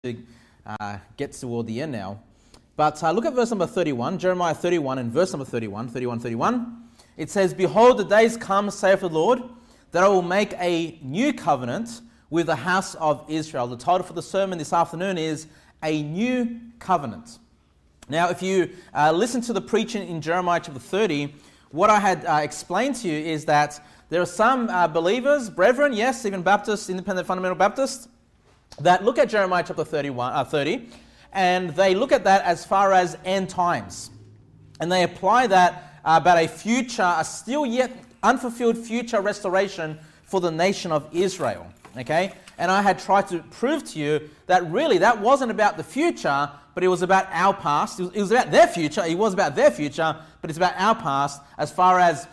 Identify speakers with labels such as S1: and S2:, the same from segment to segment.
S1: Gets toward the end now. But look at verse number 31, Jeremiah 31 and verse number 31. It says, "Behold, the days come, saith the Lord, that I will make a new covenant with the house of Israel." The title for the sermon this afternoon is A New Covenant. Now, if you listen to the preaching in Jeremiah chapter 30, what I had explained to you is that there are some believers, brethren, yes, even Baptists, independent fundamental Baptists, that look at Jeremiah chapter 30, and they look at that as far as end times. And they apply that about a future, a still yet unfulfilled future restoration for the nation of Israel. Okay? And I had tried to prove to you that really that wasn't about the future, but it was about our past. It was about their future. It was about their future, but it's about our past as far as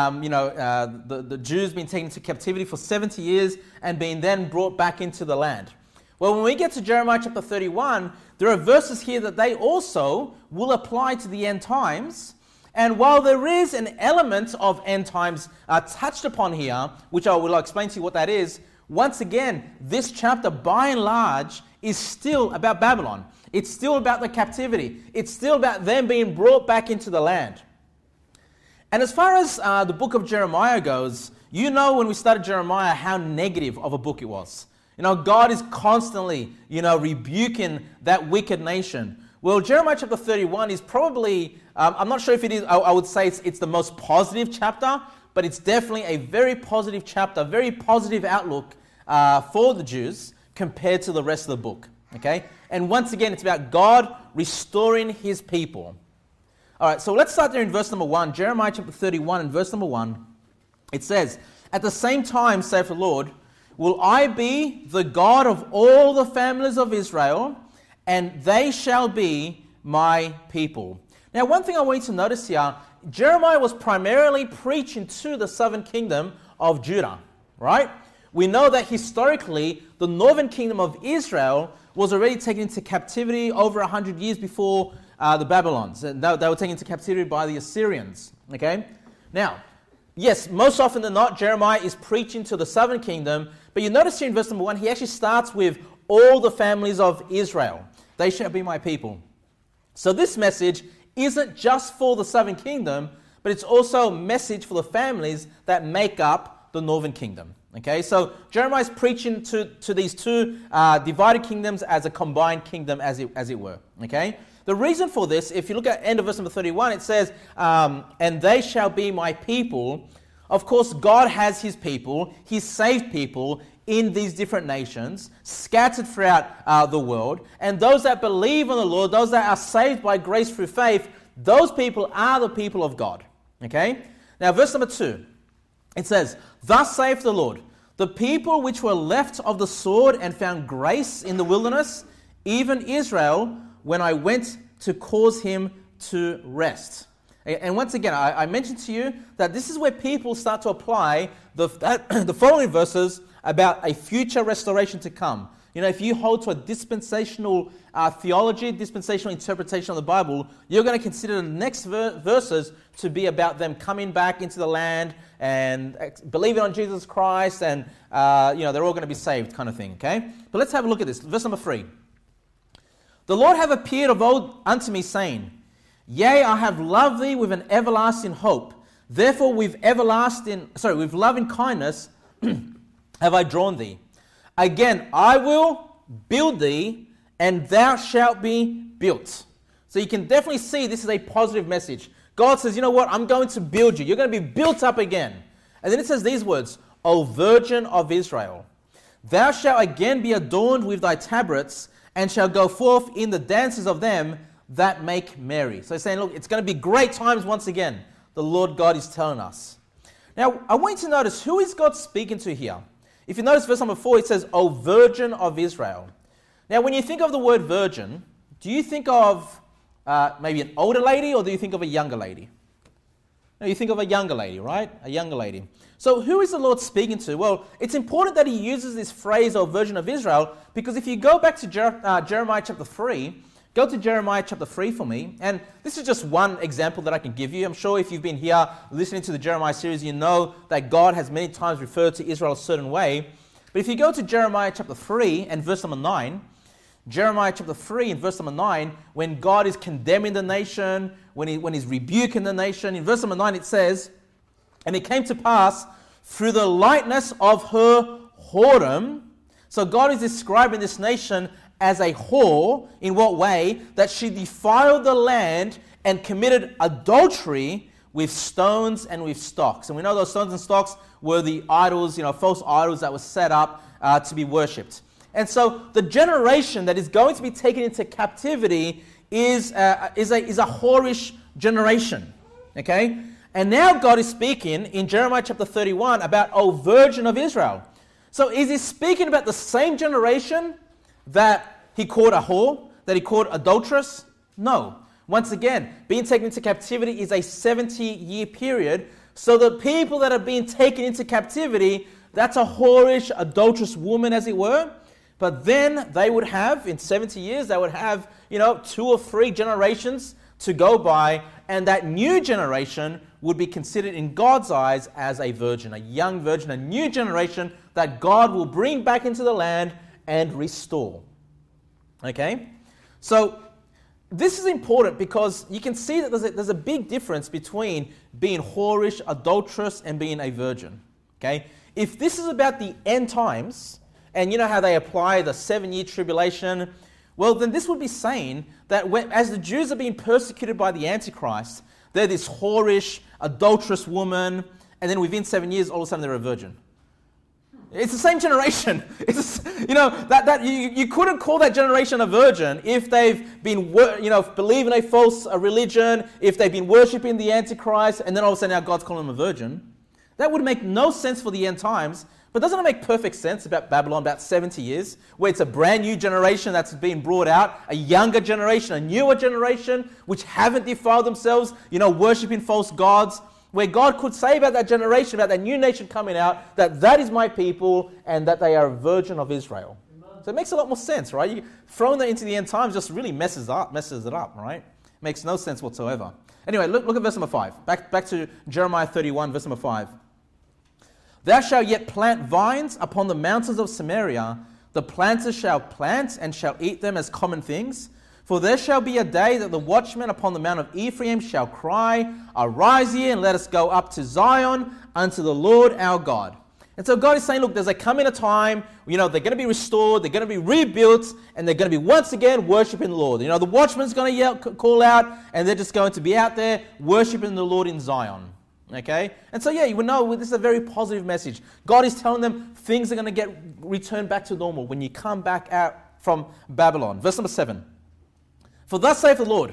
S1: the Jews being taken into captivity for 70 years and being then brought back into the land. Well, when we get to Jeremiah chapter 31, there are verses here that they also will apply to the end times. And while there is an element of end times touched upon here, which I will explain to you what that is, once again, this chapter by and large is still about Babylon. It's still about the captivity. It's still about them being brought back into the land. And as far as the book of Jeremiah goes, you know when we started Jeremiah how negative of a book it was. You know, God is constantly, rebuking that wicked nation. Well, Jeremiah chapter 31 is probably, I'm not sure if it is, I would say it's the most positive chapter, but it's definitely a very positive chapter, very positive outlook for the Jews compared to the rest of the book. Okay? And once again, it's about God restoring his people. All right, so let's start there in verse number 1. Jeremiah chapter 31 and verse number 1. It says, "At the same time, saith the Lord, will I be the God of all the families of Israel, and they shall be my people." Now, one thing I want you to notice here, Jeremiah was primarily preaching to the southern kingdom of Judah, right? We know that historically, the northern kingdom of Israel was already taken into captivity over 100 years before the Babylons. They were taken into captivity by the Assyrians, okay? Now, yes, most often than not, Jeremiah is preaching to the southern kingdom, but you notice here in verse number 1, he actually starts with all the families of Israel. They shall be my people. So this message isn't just for the southern kingdom, but it's also a message for the families that make up the northern kingdom. Okay, so Jeremiah is preaching to these two divided kingdoms as a combined kingdom, as it were. Okay, the reason for this, if you look at end of verse number 31, it says, "And they shall be my people." Of course, God has his people, his saved people in these different nations, scattered throughout the world. And those that believe on the Lord, those that are saved by grace through faith, those people are the people of God. Okay? Now, verse number 2, it says, "Thus saith the Lord, the people which were left of the sword and found grace in the wilderness, even Israel, when I went to cause him to rest." And once again, I mentioned to you that this is where people start to apply the following verses about a future restoration to come. You know, if you hold to a dispensational theology, dispensational interpretation of the Bible, you're going to consider the next verses to be about them coming back into the land and believing on Jesus Christ, and they're all going to be saved, kind of thing. Okay, but let's have a look at this. Verse number 3. "The Lord have appeared of old unto me, saying, Yea, I have loved thee with an everlasting hope. Therefore with loving kindness have I drawn thee. Again, I will build thee, and thou shalt be built." So you can definitely see this is a positive message. God says, you know what, I'm going to build you. You're going to be built up again. And then it says these words, "O Virgin of Israel, thou shalt again be adorned with thy tabrets, and shalt go forth in the dances of them that make merry." So he's saying, look, it's going to be great times once again. The Lord God is telling us. Now, I want you to notice, who is God speaking to here? If you notice verse number 4, it says, "O Virgin of Israel." Now, when you think of the word virgin, do you think of maybe an older lady, or do you think of a younger lady? No, you think of a younger lady, right? A younger lady. So who is the Lord speaking to? Well, it's important that he uses this phrase, "O Virgin of Israel," because if you go back to Jeremiah chapter 3, go to Jeremiah chapter 3 for me, and this is just one example that I can give you. I'm sure if you've been here listening to the Jeremiah series, you know that God has many times referred to Israel a certain way. But if you go to Jeremiah chapter 3 and verse number 9, Jeremiah chapter 3 in verse number 9, when God is condemning the nation, when he's rebuking the nation, in verse number 9 it says, "And it came to pass through the lightness of her whoredom." So God is describing this nation as a whore. In what way? That she defiled the land and committed adultery with stones and with stocks. And we know those stones and stocks were the idols, false idols that were set up to be worshipped. And so the generation that is going to be taken into captivity is a whorish generation. Okay? And now God is speaking in Jeremiah chapter 31 about, "O virgin of Israel." So is he speaking about the same generation that he called a whore, that he called adulteress? No. Once again, being taken into captivity is a 70-year period. So the people that are being taken into captivity, that's a whorish, adulterous woman, as it were. But then they would have, in 70 years, they would have, 2 or 3 generations to go by. And that new generation would be considered in God's eyes as a virgin, a young virgin, a new generation that God will bring back into the land and restore. Okay? So this is important because you can see that there's a big difference between being whorish, adulterous, and being a virgin. Okay? If this is about the end times, and you know how they apply the 7-year tribulation, well, then this would be saying that as the Jews are being persecuted by the Antichrist, they're this whorish, adulterous woman, and then within 7 years, all of a sudden they're a virgin. It's the same generation. You couldn't call that generation a virgin if they've been, believing a false religion, if they've been worshipping the Antichrist, and then all of a sudden now God's calling them a virgin. That would make no sense for the end times. But doesn't it make perfect sense about Babylon, about 70 years, where it's a brand new generation that's being brought out, a younger generation, a newer generation, which haven't defiled themselves, worshipping false gods, where God could say about that generation, about that new nation coming out, that is my people and that they are a virgin of Israel. Amen. So it makes a lot more sense, right? Throwing that into the end times just really messes it up, right? Makes no sense whatsoever. Anyway, look at verse number 5. Back to Jeremiah 31, verse number 5. "Thou shalt yet plant vines upon the mountains of Samaria. The planters shall plant and shall eat them as common things. For there shall be a day that the watchmen upon the mount of Ephraim shall cry, Arise ye, and let us go up to Zion, unto the Lord our God." And so God is saying, look, there's coming a time, they're going to be restored, they're going to be rebuilt, and they're going to be once again worshiping the Lord. The watchman's going to call out, and they're just going to be out there worshiping the Lord in Zion. Okay? And so, you would know this is a very positive message. God is telling them things are going to get returned back to normal when you come back out from Babylon. Verse number 7. "For thus saith the Lord."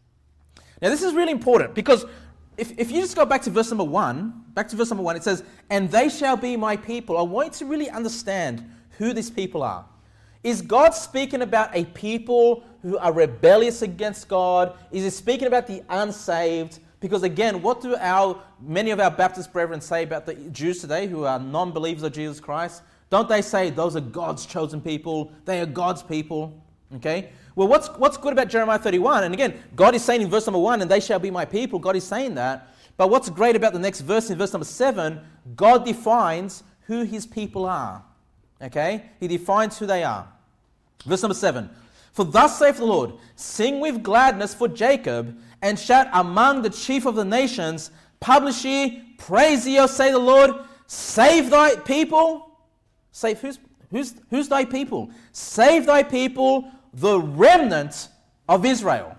S1: Now, this is really important because if you just go back to verse number 1, it says, "And they shall be my people." I want you to really understand who these people are. Is God speaking about a people who are rebellious against God? Is he speaking about the unsaved? Because again, what do many of our Baptist brethren say about the Jews today who are non-believers of Jesus Christ? Don't they say those are God's chosen people? They are God's people. Okay? Well, what's good about Jeremiah 31? And again, God is saying in verse number 1, "And they shall be my people." God is saying that. But what's great about the next verse, in verse number 7, God defines who his people are. Okay? He defines who they are. Verse number 7. "For thus saith the Lord, Sing with gladness for Jacob, and shout among the chief of the nations, Publish ye, praise ye, O say the Lord, Save thy people." Save who's thy people? "Save thy people, the remnant of Israel."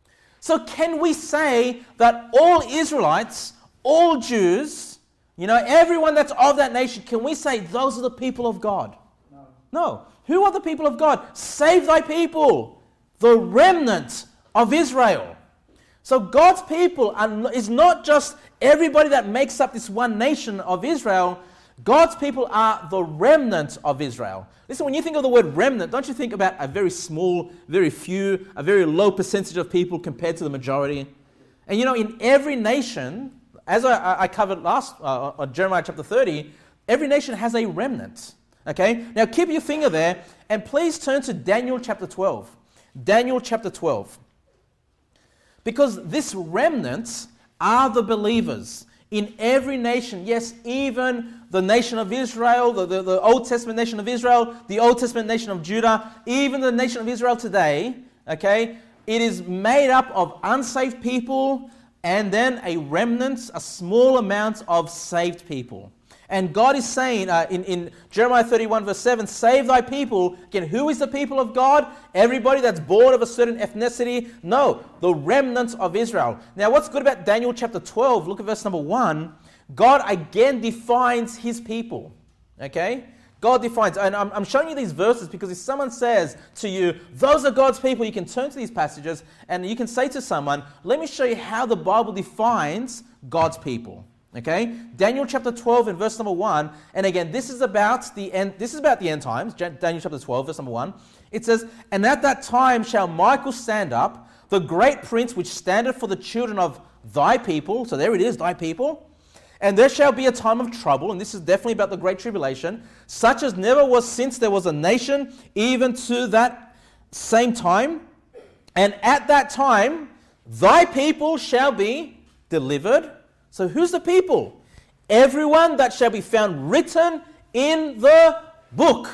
S1: So can we say that all Israelites, all Jews, everyone that's of that nation, can we say those are the people of God? No. Who are the people of God? Save thy people, the remnant of Israel. So God's people is not just everybody that makes up this one nation of Israel. God's people are the remnant of Israel. Listen, when you think of the word remnant, don't you think about a very small, very few, a very low percentage of people compared to the majority? And in every nation, as I covered last on Jeremiah chapter 30, every nation has a remnant. Okay? Now keep your finger there, and please turn to Daniel chapter 12. Daniel chapter 12. Because this remnant are the believers. in every nation. Yes, even the nation of Israel, the Old Testament nation of Israel, the Old Testament nation of Judah, even the nation of Israel today, okay, it is made up of unsaved people and then a remnant, a small amount of saved people. And God is saying in Jeremiah 31 verse 7, save thy people. Again, who is the people of God? Everybody that's born of a certain ethnicity? No, the remnants of Israel. Now what's good about Daniel chapter 12, look at verse number 1. God again defines his people. Okay? God defines, and I'm showing you these verses because if someone says to you, those are God's people, you can turn to these passages and you can say to someone, let me show you how the Bible defines God's people. Okay, Daniel chapter 12 and verse number 1, and again, this is about the end times, Daniel chapter 12, verse number 1. It says, and at that time shall Michael stand up, the great prince which standeth for the children of thy people. So there it is, thy people. And there shall be a time of trouble, and this is definitely about the great tribulation, such as never was since there was a nation, even to that same time. And at that time, thy people shall be delivered. So who's the people? Everyone that shall be found written in the book.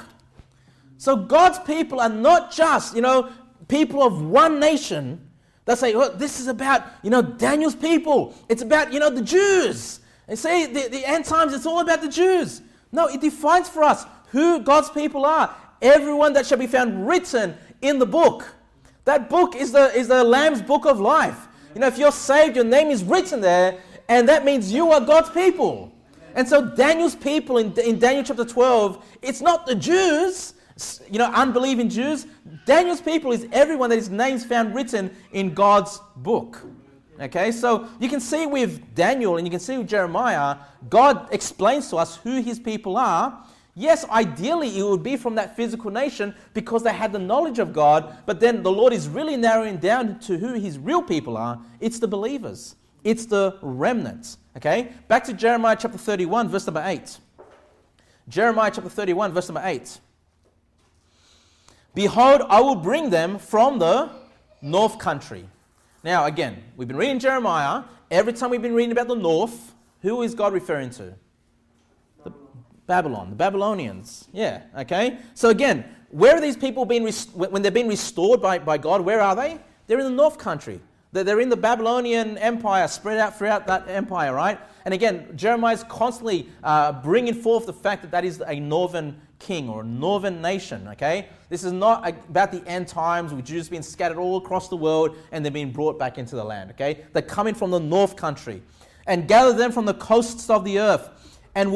S1: So God's people are not just, people of one nation that say, oh, this is about, Daniel's people. It's about, the Jews. And say the end times, it's all about the Jews. No, it defines for us who God's people are. Everyone that shall be found written in the book. That book is the Lamb's book of life. If you're saved, your name is written there. And that means you are God's people. And so Daniel's people in Daniel chapter 12, it's not the Jews, unbelieving Jews. Daniel's people is everyone that his name's found written in God's book. Okay, so you can see with Daniel and you can see with Jeremiah, God explains to us who his people are. Yes, ideally it would be from that physical nation because they had the knowledge of God, but then the Lord is really narrowing down to who his real people are. It's the believers. It's the remnants. Okay? Back to Jeremiah chapter 31, verse number 8. Jeremiah chapter 31, verse number 8. Behold, I will bring them from the north country. Now, again, we've been reading Jeremiah. Every time we've been reading about the north, who is God referring to? Babylon, the Babylonians. Yeah, okay? So again, where are these people being, when they're being restored by God, where are they? They're in the north country. They're in the Babylonian Empire, spread out throughout that empire, right? And again, Jeremiah is constantly bringing forth the fact that is a northern king or a northern nation, okay? This is not about the end times with Jews being scattered all across the world and they're being brought back into the land, okay? They're coming from the north country. And gather them from the coasts of the earth, and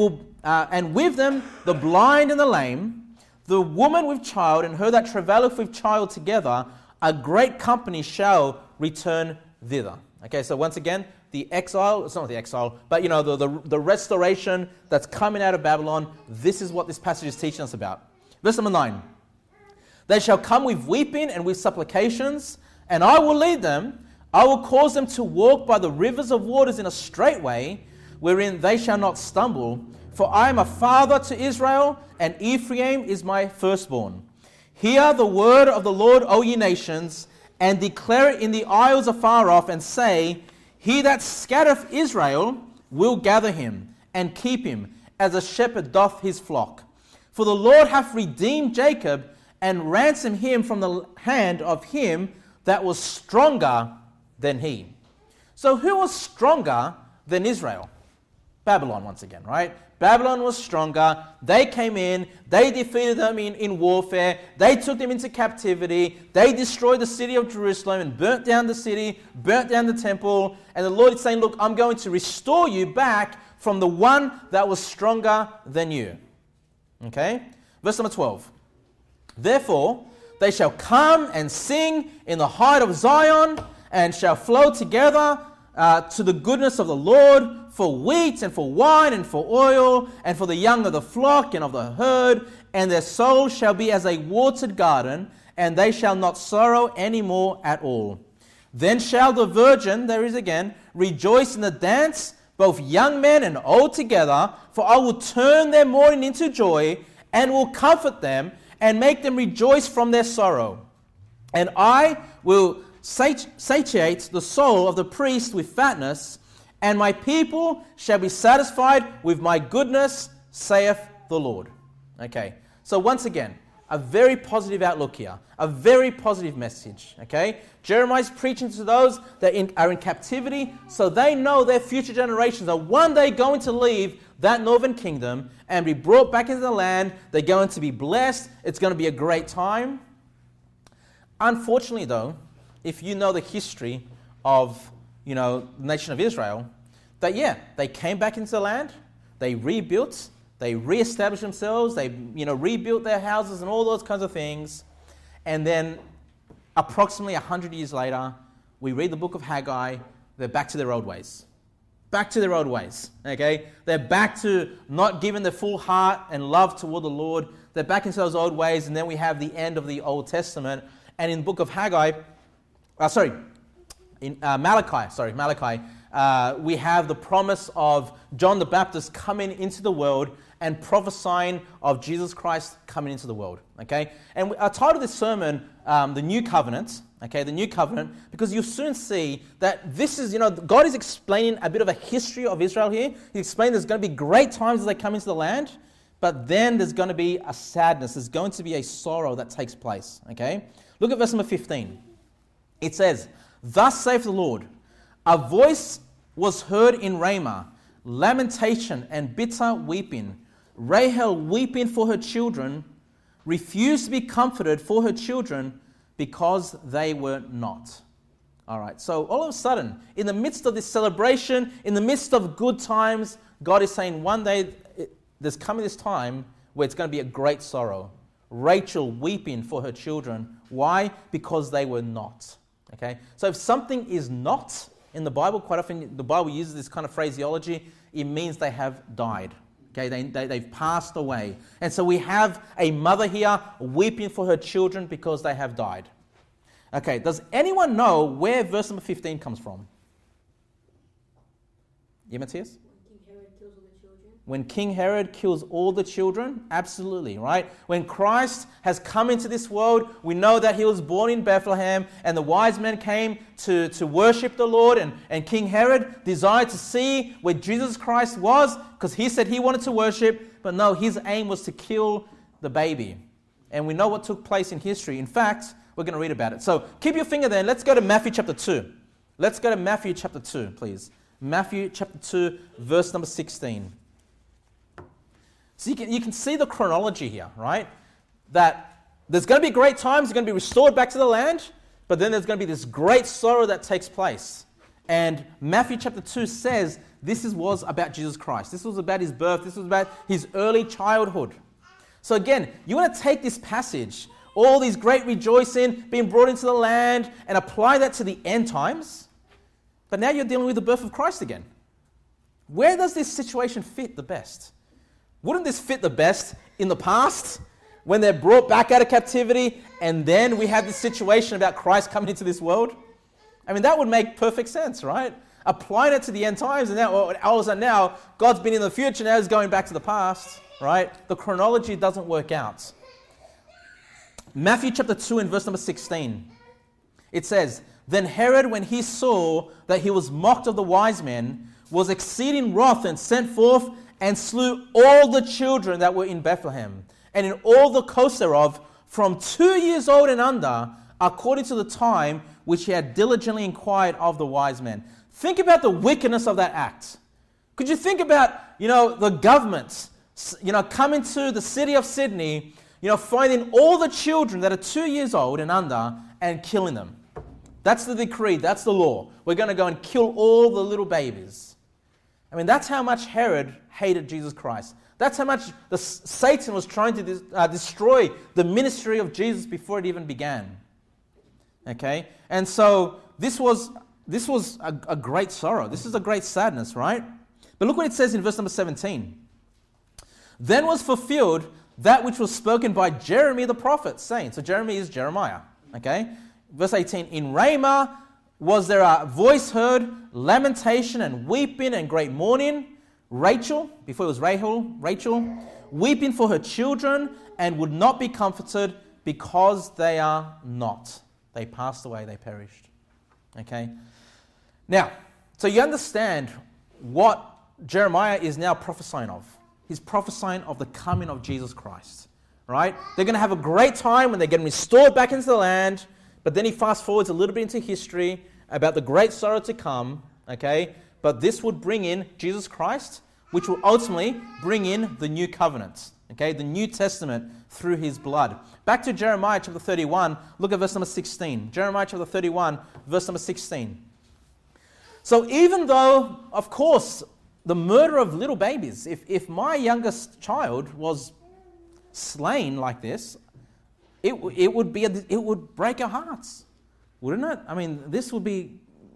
S1: with them the blind and the lame, the woman with child, and her that travaileth with child together, a great company shall return thither. Okay, so once again, the exile, it's not the exile, but the restoration that's coming out of Babylon, this is what this passage is teaching us about. Verse number 9. They shall come with weeping and with supplications, and I will lead them. I will cause them to walk by the rivers of waters in a straight way, wherein they shall not stumble. For I am a father to Israel, and Ephraim is my firstborn. Hear the word of the Lord, O ye nations, and declare it in the isles afar off, and say, He that scattereth Israel will gather him, and keep him, as a shepherd doth his flock. For the Lord hath redeemed Jacob, and ransomed him from the hand of him that was stronger than he. So who was stronger than Israel? Babylon once again, right? Babylon was stronger. They came in. They defeated them in warfare. They took them into captivity. They destroyed the city of Jerusalem and burnt down the city, burnt down the temple. And the Lord is saying, look, I'm going to restore you back from the one that was stronger than you. Okay? Verse number 12. Therefore, they shall come and sing in the height of Zion, and shall flow together to the goodness of the Lord, for wheat and for wine and for oil, and for the young of the flock and of the herd, and their soul shall be as a watered garden, and they shall not sorrow any more at all. Then shall the virgin, there is again, rejoice in the dance, both young men and old together, for I will turn their mourning into joy, and will comfort them, and make them rejoice from their sorrow. And I will satiate the soul of the priest with fatness, and my people shall be satisfied with my goodness, saith the Lord. Okay, so once again, a very positive outlook here, a very positive message. Okay, Jeremiah's preaching to those that are in captivity, so they know their future generations are one day going to leave that northern kingdom and be brought back into the land. They're going to be blessed. It's going to be a great time. Unfortunately, though, if you know the history of the nation of Israel, that they came back into the land, they rebuilt. They re-established themselves, they rebuilt their houses and all those kinds of things. And then approximately 100 years later, we read the book of Haggai, they're back to their old ways. Back to their old ways, okay? They're back to not giving their full heart and love toward the Lord. They're back into those old ways, and then we have the end of the Old Testament. And in the book of Malachi, we have the promise of John the Baptist coming into the world and prophesying of Jesus Christ coming into the world, okay? And I titled this sermon, The New Covenant, okay, the New Covenant, because you'll soon see that this is, God is explaining a bit of a history of Israel here. He's explaining there's going to be great times as they come into the land, but then there's going to be a sadness, there's going to be a sorrow that takes place, okay? Look at verse number 15. It says, "Thus saith the Lord, a voice was heard in Ramah, lamentation and bitter weeping. Rahel weeping for her children, refused to be comforted for her children because they were not." All right, so all of a sudden, in the midst of this celebration, in the midst of good times, God is saying one day there's coming this time where it's going to be a great sorrow. Rachel weeping for her children. Why? Because they were not. Okay, so if something is not in the Bible, quite often the Bible uses this kind of phraseology, it means they have died. Okay, they've passed away. And so we have a mother here weeping for her children because they have died. Okay, does anyone know where verse number 15 comes from? Yeah, Matthias? When King Herod kills all the children? Absolutely, right? When Christ has come into this world, we know that he was born in Bethlehem, and the wise men came to worship the Lord, and King Herod desired to see where Jesus Christ was, because he said he wanted to worship, but no, his aim was to kill the baby. And we know what took place in history. In fact, we're going to read about it. So keep your finger there, and let's go to Matthew chapter 2. Let's go to Matthew chapter 2, please. Matthew chapter 2, verse number 16. So you can see the chronology here, right? That there's going to be great times, they're going to be restored back to the land, but then there's going to be this great sorrow that takes place. And Matthew chapter 2 says this was about Jesus Christ. This was about his birth. This was about his early childhood. So again, you want to take this passage, all these great rejoicing, being brought into the land, and apply that to the end times. But now you're dealing with the birth of Christ again. Where does this situation fit the best? Wouldn't this fit the best in the past when they're brought back out of captivity and then we have this situation about Christ coming into this world? I mean, that would make perfect sense, right? Applying it to the end times and now, all of a sudden now, God's been in the future, now he's going back to the past, right? The chronology doesn't work out. Matthew chapter 2 and verse number 16. It says, "Then Herod, when he saw that he was mocked of the wise men, was exceeding wroth and sent forth and slew all the children that were in Bethlehem, and in all the coasts thereof, from 2 years old and under, according to the time which he had diligently inquired of the wise men." Think about the wickedness of that act. Could you think about, the government, coming to the city of Sydney, finding all the children that are 2 years old and under and killing them? That's the decree, that's the law. We're going to go and kill all the little babies. I mean, that's how much Herod hated Jesus Christ. That's how much Satan was trying to destroy the ministry of Jesus before it even began. Okay? And so this was a great sorrow. This is a great sadness, right? But look what it says in verse number 17. "Then was fulfilled that which was spoken by Jeremy the prophet, saying," so Jeremy is Jeremiah. Okay? Verse 18, "In Ramah was there a voice heard, lamentation and weeping and great mourning. Rachel," before it was Rachel, "weeping for her children and would not be comforted because they are not." They passed away, they perished. Okay? Now, so you understand what Jeremiah is now prophesying of. He's prophesying of the coming of Jesus Christ, right? They're going to have a great time when they're getting restored back into the land, but then he fast forwards a little bit into history about the great sorrow to come, okay? But this would bring in Jesus Christ, which will ultimately bring in the new covenant, okay? The New Testament through his blood. Back to Jeremiah chapter 31, look at verse number 16. Jeremiah chapter 31, verse number 16. So even though, of course, the murder of little babies, if my youngest child was slain like this, it would break our hearts, wouldn't it? I mean, this would be,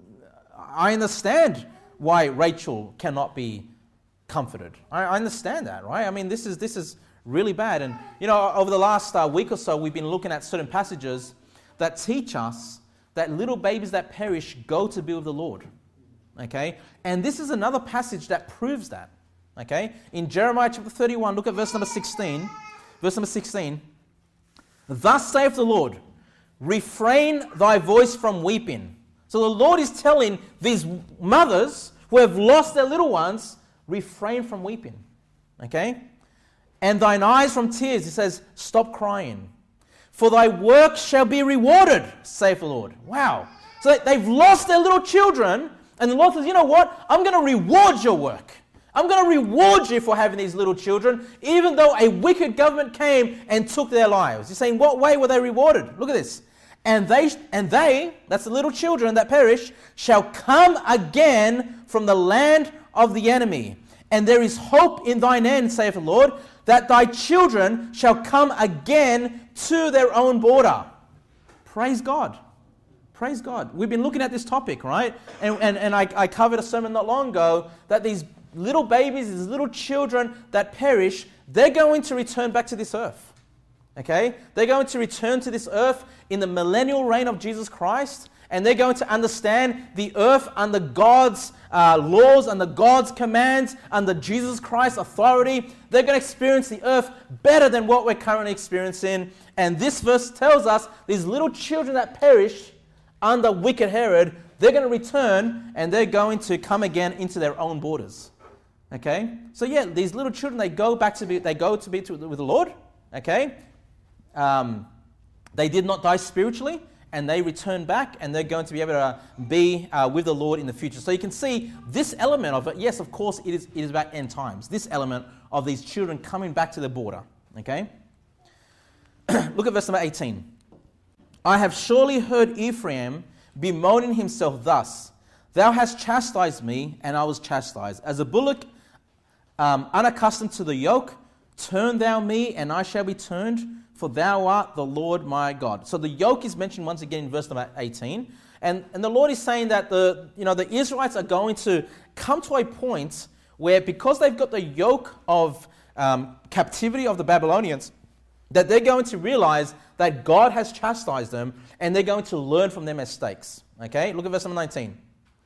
S1: I understand why Rachel cannot be comforted. I understand that, right? I mean, this is really bad. And, you know, over the last week or so, we've been looking at certain passages that teach us that little babies that perish go to be with the Lord. Okay? And this is another passage that proves that. Okay? In Jeremiah chapter 31, look at verse number 16. Verse number 16. Thus saith the Lord, refrain thy voice from weeping. So the Lord is telling these mothers who have lost their little ones, refrain from weeping. Okay? And thine eyes from tears. He says, stop crying. For thy work shall be rewarded, saith the Lord. Wow. So they've lost their little children, and the Lord says, you know what? I'm going to reward your work. I'm going to reward you for having these little children, even though a wicked government came and took their lives. He's saying, what way were they rewarded? Look at this. And they, that's the little children that perish, shall come again from the land of the enemy. And there is hope in thine end, saith the Lord, that thy children shall come again to their own border. Praise God. Praise God. We've been looking at this topic, right? And I covered a sermon not long ago that these little babies, these little children that perish, they're going to return back to this earth. Okay? They're going to return to this earth in the millennial reign of Jesus Christ, and they're going to understand the earth under God's laws, under God's commands, under Jesus Christ's authority. They're going to experience the earth better than what we're currently experiencing. And this verse tells us these little children that perish under wicked Herod, they're going to return and they're going to come again into their own borders. Okay? So yeah, these little children, they go to be with the Lord. Okay? They did not die spiritually, and they return back, and they're going to be able to be with the Lord in the future. So you can see this element of it. Yes, of course, it is about end times. This element of these children coming back to the border. Okay? Look at verse number 18. I have surely heard Ephraim bemoaning himself thus, thou hast chastised me, and I was chastised. As a bullock unaccustomed to the yoke, turn thou me, and I shall be turned, for thou art the Lord my God. So the yoke is mentioned once again in verse number 18. And the Lord is saying that the Israelites are going to come to a point where, because they've got the yoke of captivity of the Babylonians, that they're going to realize that God has chastised them, and they're going to learn from their mistakes. Okay, look at verse number 19.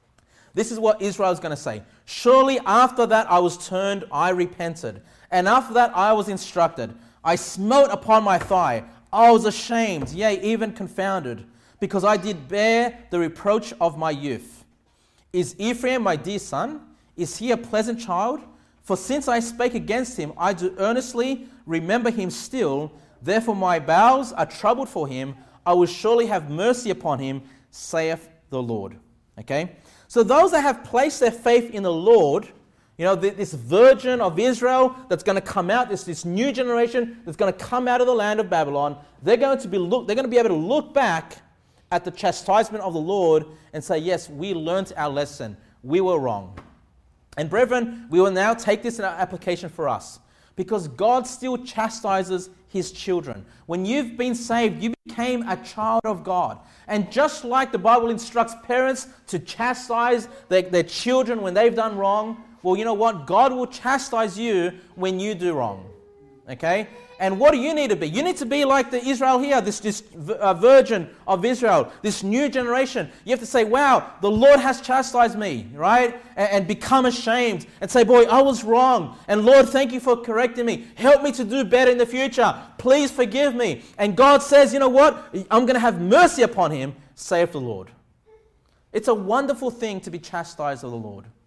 S1: This is what Israel is going to say. Surely after that I was turned, I repented. And after that I was instructed. I smote upon my thigh. I was ashamed, yea, even confounded, because I did bear the reproach of my youth. Is Ephraim my dear son? Is he a pleasant child? For since I spake against him, I do earnestly remember him still. Therefore my bowels are troubled for him. I will surely have mercy upon him, saith the Lord. Okay? So those that have placed their faith in the Lord, you know, this virgin of Israel that's going to come out, this new generation that's going to come out of the land of Babylon, they're going to be able to look back at the chastisement of the Lord and say, yes, we learned our lesson. We were wrong. And brethren, we will now take this in our application for us, because God still chastises his children. When you've been saved, you became a child of God. And just like the Bible instructs parents to chastise their children when they've done wrong, well, you know what? God will chastise you when you do wrong. Okay? And what do you need to be? You need to be like the Israel here, this virgin of Israel, this new generation. You have to say, wow, the Lord has chastised me, right? And become ashamed and say, boy, I was wrong. And Lord, thank you for correcting me. Help me to do better in the future. Please forgive me. And God says, you know what? I'm going to have mercy upon him, saith the Lord. It's a wonderful thing to be chastised of the Lord.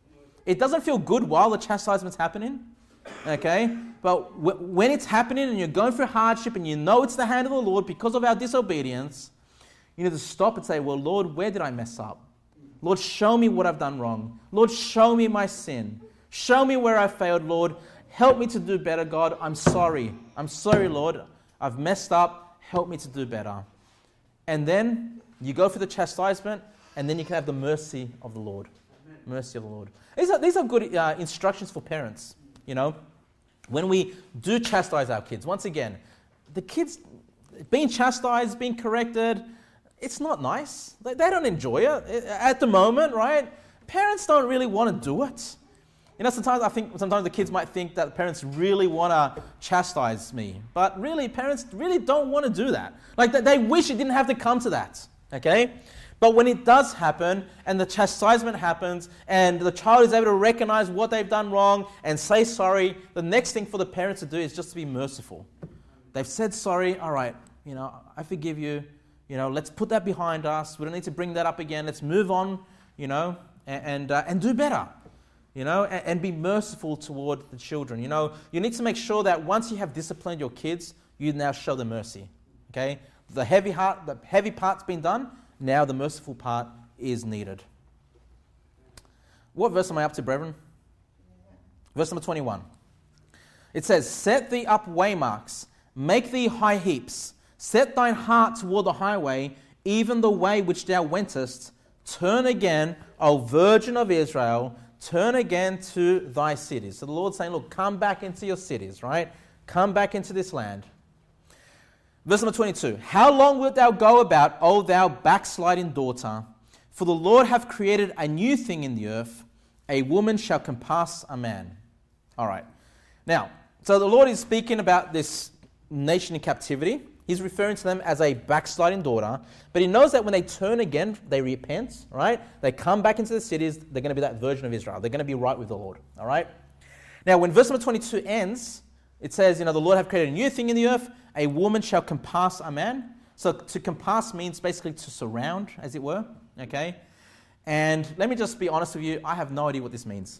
S1: It doesn't feel good while the chastisement's happening, okay? But when it's happening and you're going through hardship and you know it's the hand of the Lord because of our disobedience, you need to stop and say, well, Lord, where did I mess up? Lord, show me what I've done wrong. Lord, show me my sin. Show me where I failed, Lord. Help me to do better, God. I'm sorry. I'm sorry, Lord. I've messed up. Help me to do better. And then you go for the chastisement, and then you can have the mercy of the Lord. Amen. Mercy of the Lord. These are good instructions for parents, you know. When we do chastise our kids, once again, the kids being chastised, being corrected, it's not nice. They don't enjoy it at the moment, right? Parents don't really want to do it. You know, sometimes the kids might think that parents really want to chastise me. But really, parents really don't want to do that. Like, they wish it didn't have to come to that, okay? But when it does happen, and the chastisement happens, and the child is able to recognize what they've done wrong and say sorry, the next thing for the parents to do is just to be merciful. They've said sorry, all right, you know, I forgive you. You know, let's put that behind us. We don't need to bring that up again. Let's move on, you know, and do better. You know, and be merciful toward the children. You know, you need to make sure that once you have disciplined your kids, you now show them mercy. Okay? The heavy part's been done. Now the merciful part is needed. What verse am I up to, brethren? Verse number 21. It says, set thee up waymarks, make thee high heaps, set thine heart toward the highway, even the way which thou wentest. Turn again, O Virgin of Israel, turn again to thy cities. So the Lord's saying, look, come back into your cities, right? Come back into this land. Verse number 22. How long wilt thou go about, O thou backsliding daughter? For the Lord hath created a new thing in the earth. A woman shall compass a man. All right. Now, so the Lord is speaking about this nation in captivity. He's referring to them as a backsliding daughter. But he knows that when they turn again, they repent, right? They come back into the cities, they're going to be that virgin of Israel. They're going to be right with the Lord, all right? Now, when verse number 22 ends, it says, you know, the Lord hath created a new thing in the earth. A woman shall compass a man. So to compass means basically to surround, as it were, okay? And let me just be honest with you, I have no idea what this means.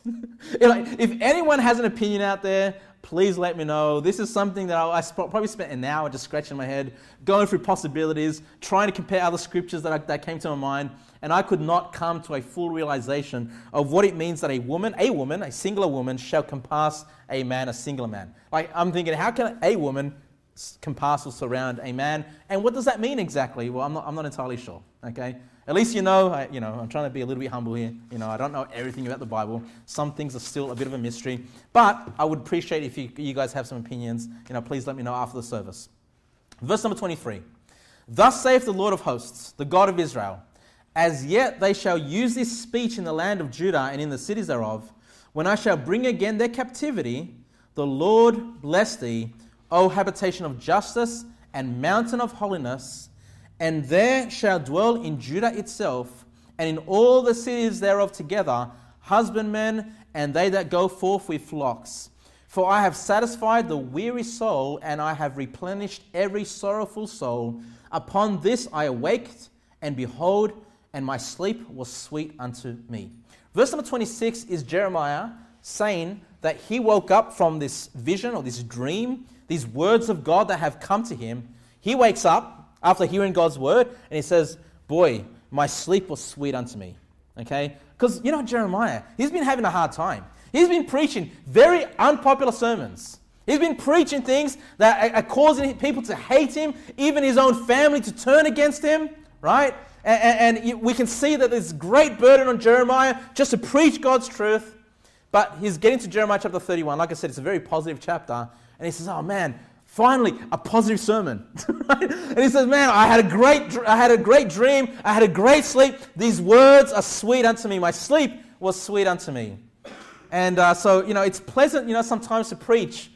S1: You know, if anyone has an opinion out there, please let me know. This is something that I probably spent an hour just scratching my head, going through possibilities, trying to compare other scriptures that came to my mind, and I could not come to a full realization of what it means that a woman, a singular woman, shall compass a man, a singular man. Like, I'm thinking, how can a woman compass or surround a man? And what does that mean exactly? Well, I'm not entirely sure, okay? At least I'm trying to be a little bit humble here. You know, I don't know everything about the Bible. Some things are still a bit of a mystery. But I would appreciate if you guys have some opinions. You know, please let me know after the service. Verse number 23. Thus saith the Lord of hosts, the God of Israel, as yet they shall use this speech in the land of Judah and in the cities thereof, when I shall bring again their captivity, the Lord bless thee, O habitation of justice and mountain of holiness, and there shall dwell in Judah itself, and in all the cities thereof together, husbandmen, and they that go forth with flocks. For I have satisfied the weary soul, and I have replenished every sorrowful soul. Upon this I awaked, and behold, and my sleep was sweet unto me. Verse number 26 is Jeremiah saying that he woke up from this vision or this dream, these words of God that have come to him. He wakes up after hearing God's word, and he says, boy, my sleep was sweet unto me. Okay? Because, you know, Jeremiah, he's been having a hard time. He's been preaching very unpopular sermons. He's been preaching things that are causing people to hate him, even his own family to turn against him, right? And we can see that there's great burden on Jeremiah just to preach God's truth. But he's getting to Jeremiah chapter 31. Like I said, it's a very positive chapter. And he says, oh man, finally, a positive sermon. Right? And he says, man, I had a great dream. I had a great sleep. These words are sweet unto me. My sleep was sweet unto me. And so, you know, it's pleasant, you know, sometimes to preach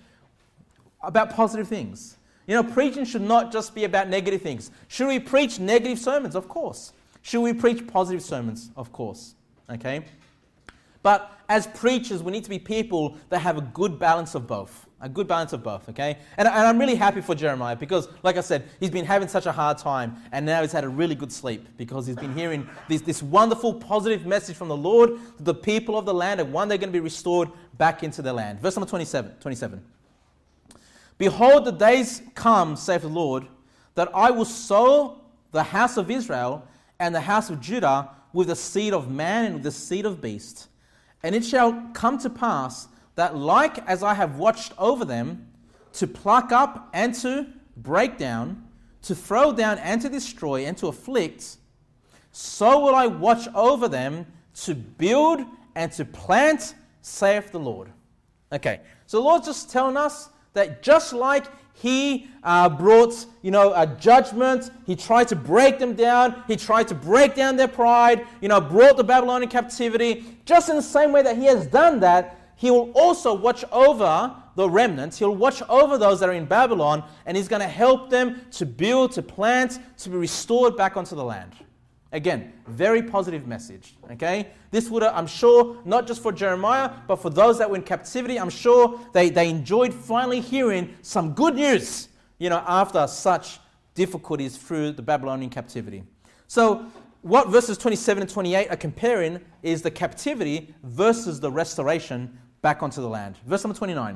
S1: about positive things. You know, preaching should not just be about negative things. Should we preach negative sermons? Of course. Should we preach positive sermons? Of course. Okay? But as preachers, we need to be people that have a good balance of both. A good balance of both, okay? And I'm really happy for Jeremiah because, like I said, he's been having such a hard time and now he's had a really good sleep because he's been hearing this wonderful, positive message from the Lord to the people of the land, and one, they're going to be restored back into their land. Verse number 27. Behold, the days come, saith the Lord, that I will sow the house of Israel and the house of Judah with the seed of man and with the seed of beast. And it shall come to pass that like as I have watched over them, to pluck up and to break down, to throw down and to destroy and to afflict, so will I watch over them to build and to plant, saith the Lord. Okay, so the Lord's just telling us that just like He brought, a judgment, He tried to break them down, He tried to break down their pride, brought the Babylonian captivity, just in the same way that He has done that, He will also watch over the remnants. He'll watch over those that are in Babylon, and He's going to help them to build, to plant, to be restored back onto the land. Again, very positive message, okay? This would, I'm sure, not just for Jeremiah, but for those that were in captivity, I'm sure they enjoyed finally hearing some good news, after such difficulties through the Babylonian captivity. So, what verses 27 and 28 are comparing is the captivity versus the restoration back onto the land. Verse number 29.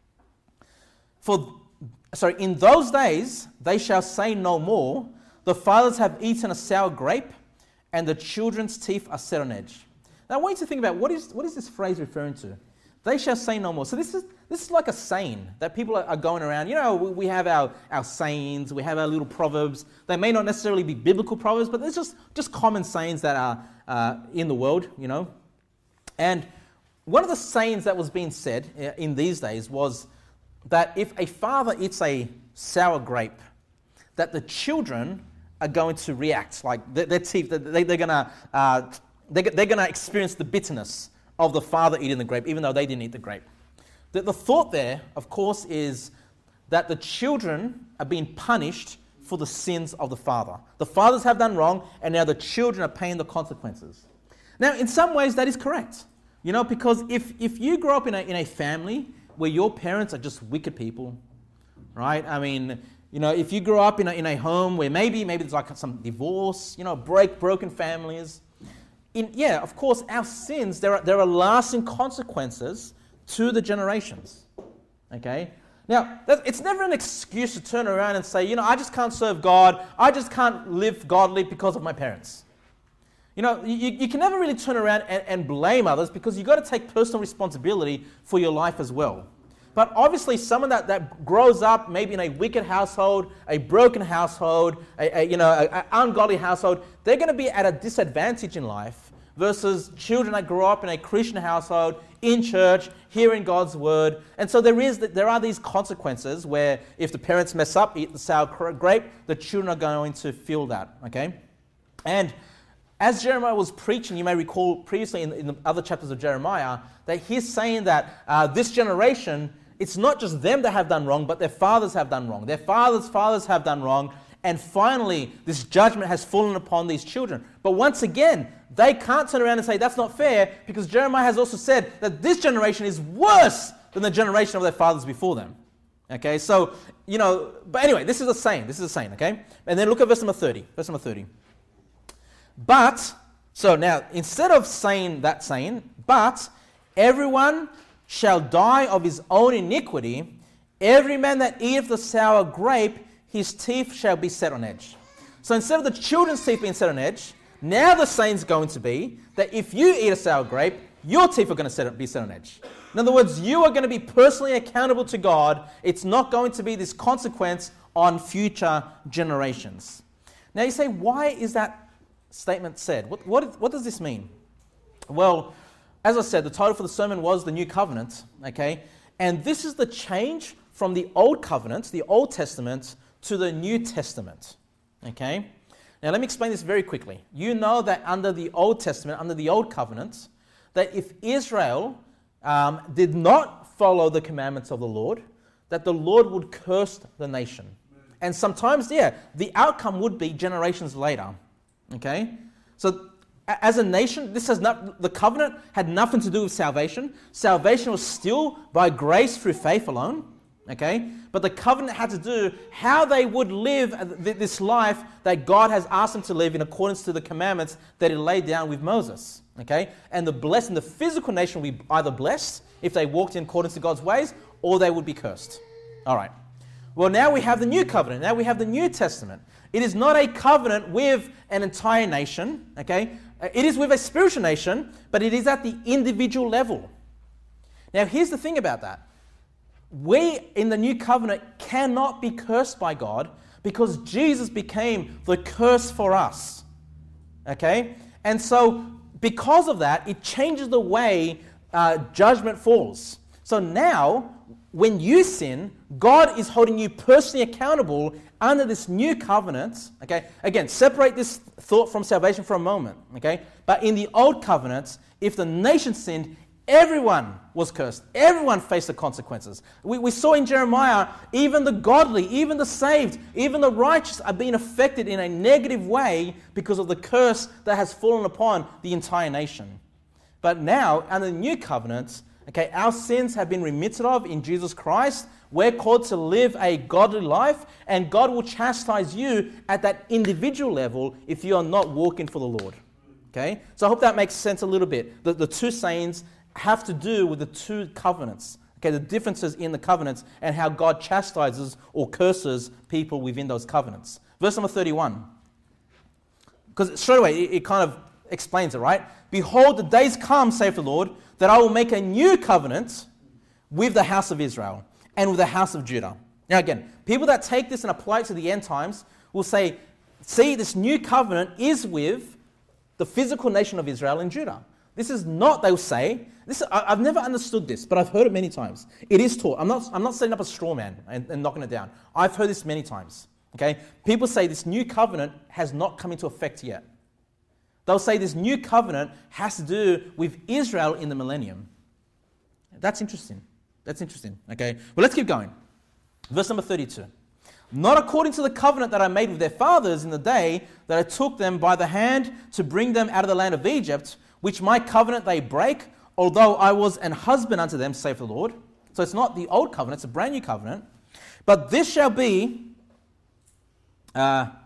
S1: In those days they shall say no more, the fathers have eaten a sour grape, and the children's teeth are set on edge. Now I want you to think about what is this phrase referring to? They shall say no more. So this is like a saying that people are going around. We have our sayings, we have our little proverbs. They may not necessarily be biblical proverbs, but there's just common sayings that are in the world, And one of the sayings that was being said in these days was that if a father eats a sour grape, that the children are going to react, like their teeth, they're going to experience the bitterness of the father eating the grape, even though they didn't eat the grape. The thought there, of course, is that the children are being punished for the sins of the father. The fathers have done wrong, and now the children are paying the consequences. Now, in some ways, that is correct. Because if you grow up in a family where your parents are just wicked people, right? I mean, if you grow up in a home where maybe there's like some divorce, broken families, of course, our sins, there are lasting consequences to the generations, okay? Now, it's never an excuse to turn around and say, I just can't serve God, I just can't live godly because of my parents. You can never really turn around and blame others because you've got to take personal responsibility for your life as well. But obviously someone that grows up maybe in a wicked household, a broken household, an ungodly household, they're going to be at a disadvantage in life versus children that grow up in a Christian household, in church, hearing God's word. And so there are these consequences where if the parents mess up, eat the sour grape, the children are going to feel that, okay? And as Jeremiah was preaching, you may recall previously in the other chapters of Jeremiah, that he's saying that this generation, it's not just them that have done wrong, but their fathers have done wrong. Their fathers have done wrong. And finally, this judgment has fallen upon these children. But once again, they can't turn around and say that's not fair, because Jeremiah has also said that this generation is worse than the generation of their fathers before them. Okay, so, but anyway, this is a saying, okay? And then look at verse number 30. But, so now, instead of saying that saying, but everyone shall die of his own iniquity, every man that eateth the sour grape, his teeth shall be set on edge. So instead of the children's teeth being set on edge, now the saying's going to be that if you eat a sour grape, your teeth are going to be set on edge. In other words, you are going to be personally accountable to God. It's not going to be this consequence on future generations. Now you say, why is that statement said? What does this mean? Well, as I said, the title for the sermon was The New Covenant, okay? And this is the change from the Old Covenant, the Old Testament, to the New Testament, okay? Now let me explain this very quickly. You know that under the Old Testament, under the Old Covenant, that if Israel did not follow the commandments of the Lord, that the Lord would curse the nation. And sometimes, the outcome would be generations later, okay? So as a nation, the covenant had nothing to do with salvation. Salvation was still by grace through faith alone. Okay? But the covenant had to do how they would live this life that God has asked them to live in accordance to the commandments that He laid down with Moses. Okay? And the physical nation would be either blessed if they walked in accordance to God's ways, or they would be cursed. All right. Well, now we have the new covenant. Now we have the New Testament. It is not a covenant with an entire nation. Okay? It is with a spiritual nation, but it is at the individual level. Now, here's the thing about that. We, in the new covenant, cannot be cursed by God because Jesus became the curse for us. Okay? And so, because of that, it changes the way judgment falls. So now, when you sin, God is holding you personally accountable under this new covenant. Okay? Again, separate this thought from salvation for a moment. Okay? But in the old covenant, if the nation sinned, everyone was cursed. Everyone faced the consequences. We saw in Jeremiah, even the godly, even the saved, even the righteous are being affected in a negative way because of the curse that has fallen upon the entire nation. But now, under the new covenant, okay, our sins have been remitted of in Jesus Christ. We're called to live a godly life, and God will chastise you at that individual level if you are not walking for the Lord. Okay? So I hope that makes sense a little bit. The two sayings have to do with the two covenants. Okay, the differences in the covenants and how God chastises or curses people within those covenants. Verse number 31. Because straight away it kind of explains it, right? Behold, the days come, saith the Lord, that I will make a new covenant with the house of Israel and with the house of Judah. Now again, people that take this and apply it to the end times will say, see, this new covenant is with the physical nation of Israel and Judah. This is not, they will say, I've never understood this, but I've heard it many times. It is taught. I'm not setting up a straw man and knocking it down. I've heard this many times. Okay? People say this new covenant has not come into effect yet. They'll say this new covenant has to do with Israel in the millennium. That's interesting. Okay? Well, let's keep going. Verse number 32. Not according to the covenant that I made with their fathers in the day that I took them by the hand to bring them out of the land of Egypt, which my covenant they break, although I was an husband unto them, saith the Lord. So it's not the old covenant, it's a brand new covenant. But this shall be, the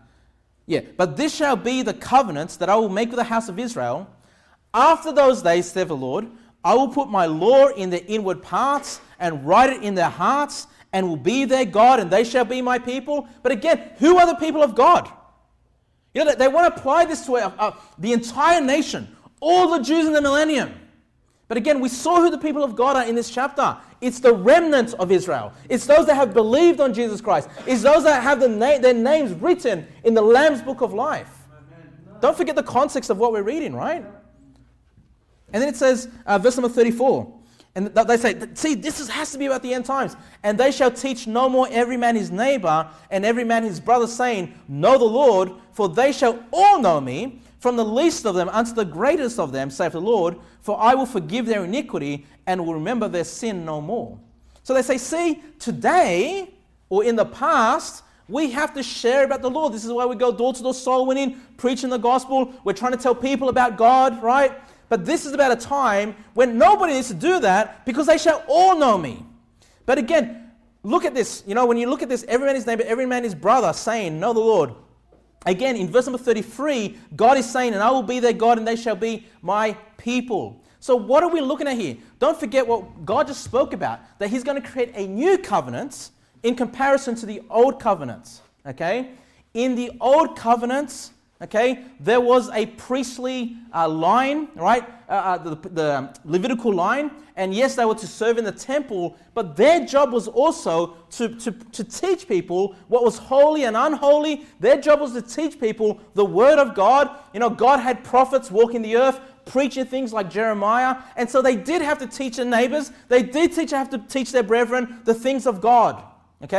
S1: covenant that I will make with the house of Israel. After those days, saith the Lord, I will put my law in their inward parts and write it in their hearts, and will be their God, and they shall be my people. But again, who are the people of God? You know, they want to apply this to the entire nation, all the Jews in the millennium. But again, we saw who the people of God are in this chapter. It's the remnant of Israel. It's those that have believed on Jesus Christ. It's those that have their names written in the Lamb's Book of Life. Don't forget the context of what we're reading, right? And then it says, verse number 34, and they say, see, has to be about the end times. And they shall teach no more every man his neighbor and every man his brother, saying, know the Lord, for they shall all know me, from the least of them unto the greatest of them, saith the Lord, for I will forgive their iniquity and will remember their sin no more. So they say, see, today, or in the past, we have to share about the Lord. This is why we go door to door soul winning, preaching the gospel. We're trying to tell people about God, right? But this is about a time when nobody needs to do that because they shall all know me. But again, look at this. You know, when you look at this, every man is neighbor, every man is brother, saying, know the Lord. Again, in verse number 33, God is saying, and I will be their God and they shall be my people. So what are we looking at here? Don't forget what God just spoke about, that He's going to create a new covenant in comparison to the old covenant. Okay? In the old covenant, okay, there was a priestly line, right? The Levitical line. And yes, they were to serve in the temple, but their job was also to teach people what was holy and unholy. Their job was to teach people the Word of God. You know, God had prophets walking the earth, preaching things like Jeremiah. And so they did have to teach their neighbors. They did have to teach their brethren the things of God. Okay?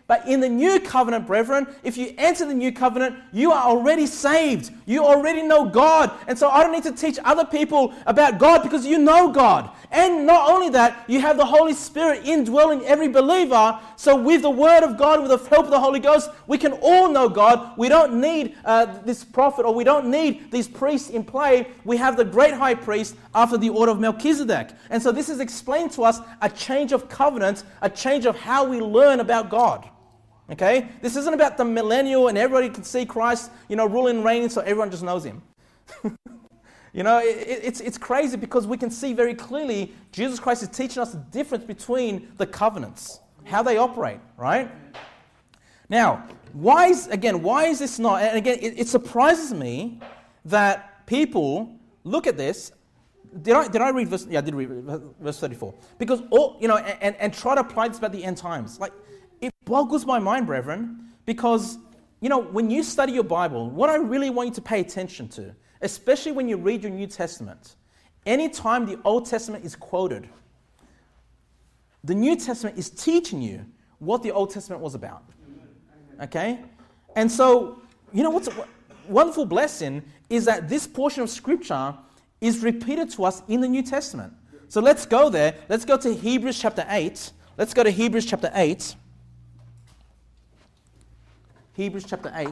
S1: But in the new covenant, brethren, if you enter the new covenant, you are already saved. You already know God. And so I don't need to teach other people about God because you know God. And not only that, you have the Holy Spirit indwelling every believer. So with the Word of God, with the help of the Holy Ghost, we can all know God. We don't need this prophet, or we don't need these priests in play. We have the great high priest after the order of Melchizedek. And so this is explained to us a change of covenant, a change of how we learn about God. Okay? This isn't about the millennial and everybody can see Christ, ruling and reigning so everyone just knows him. It's crazy because we can see very clearly Jesus Christ is teaching us the difference between the covenants, how they operate, right? Now, why is this not? And again, it surprises me that people look at this. Did I read verse? Yeah, I did read verse 34. Because and try to apply this about the end times. Like, it boggles my mind, brethren, because, when you study your Bible, what I really want you to pay attention to, especially when you read your New Testament, anytime the Old Testament is quoted, the New Testament is teaching you what the Old Testament was about. Okay? And so, what's a wonderful blessing is that this portion of Scripture is repeated to us in the New Testament. So let's go there. Let's go to Hebrews chapter 8. Let's go to Hebrews chapter 8. Hebrews chapter 8.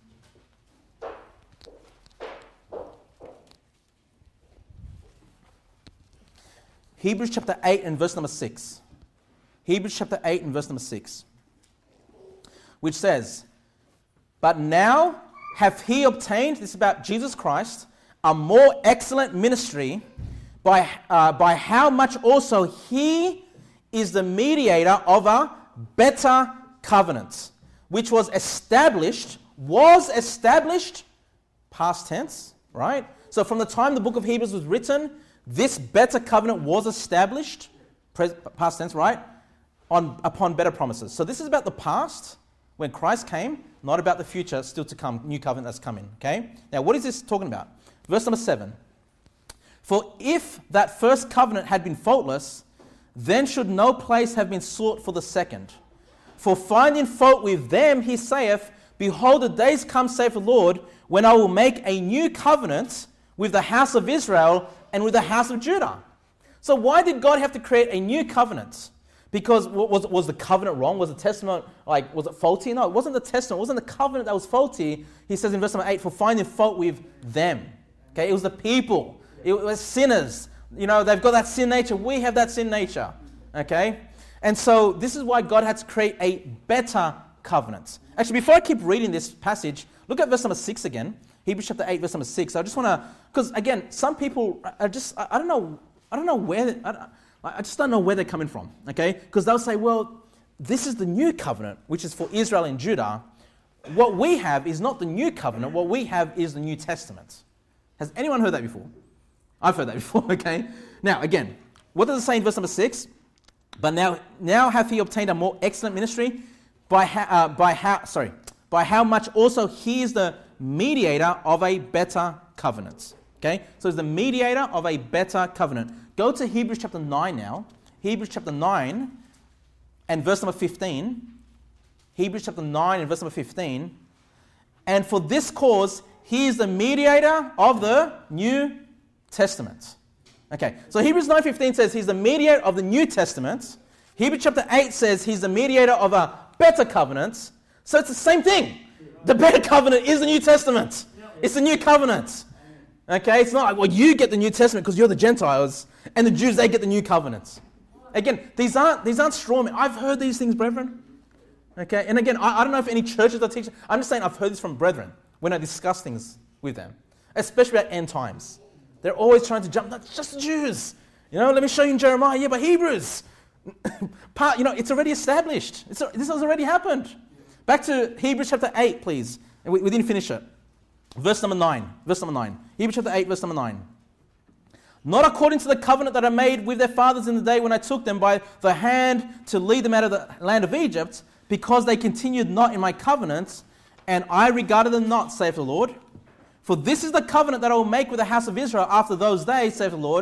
S1: Hebrews chapter 8 and verse number 6. Hebrews chapter 8 and verse number 6. Which says, "But now hath he obtained," this is about Jesus Christ, "a more excellent ministry, by how much also he is the mediator of a better covenant, which was established, past tense, right? So from the time the book of Hebrews was written, this better covenant was established, past tense, right? Upon better promises. So this is about the past, when Christ came, not about the future, still to come, new covenant that's coming, okay? Now, what is this talking about? Verse number 7. "For if that first covenant had been faultless, then should no place have been sought for the second. For finding fault with them, he saith, Behold, the days come, saith the Lord, when I will make a new covenant with the house of Israel and with the house of Judah." So why did God have to create a new covenant? Because was the covenant wrong? Was the testament, was it faulty? No, it wasn't the testament. It wasn't the covenant that was faulty. He says in verse number 8, "For finding fault with them." Okay, it was the people. It was sinners. They've got that sin nature. We have that sin nature. Okay? And so this is why God had to create a better covenant. Actually, before I keep reading this passage, look at verse number 6 again. Hebrews chapter 8, verse number 6. I just want to, because again, some people are just, I don't know where, I just don't know where they're coming from. Okay? Because they'll say, well, this is the new covenant, which is for Israel and Judah. What we have is not the new covenant. What we have is the New Testament. Has anyone heard that before? I've heard that before, okay? Now, again, what does it say in verse number 6? "But now hath he obtained a more excellent ministry, by how much also he is the mediator of a better covenant." Okay? So he's the mediator of a better covenant. Go to Hebrews chapter 9 now. Hebrews chapter 9 and verse number 15. Hebrews chapter 9 and verse number 15. "And for this cause, he is the mediator of the New Testament." Okay, so Hebrews 9:15 says he's the mediator of the New Testament. Hebrews chapter 8 says he's the mediator of a better covenant. So it's the same thing. The better covenant is the New Testament. It's the new covenant. Okay, it's not like, well, you get the New Testament because you're the Gentiles, and the Jews, they get the new covenant. Again, these aren't straw men. I've heard these things, brethren. Okay, and again, I don't know if any churches are teaching. I'm just saying I've heard this from brethren when I discuss things with them, especially about end times. They're always trying to jump. That's just the Jews. Let me show you in Jeremiah. Yeah, but Hebrews. It's already established. This has already happened. Back to Hebrews chapter 8, please. And we didn't finish it. Verse number 9. Hebrews chapter 8, verse number 9. "Not according to the covenant that I made with their fathers in the day when I took them by the hand to lead them out of the land of Egypt, because they continued not in my covenant, and I regarded them not, saith the Lord. For this is the covenant that I will make with the house of Israel after those days, saith the Lord.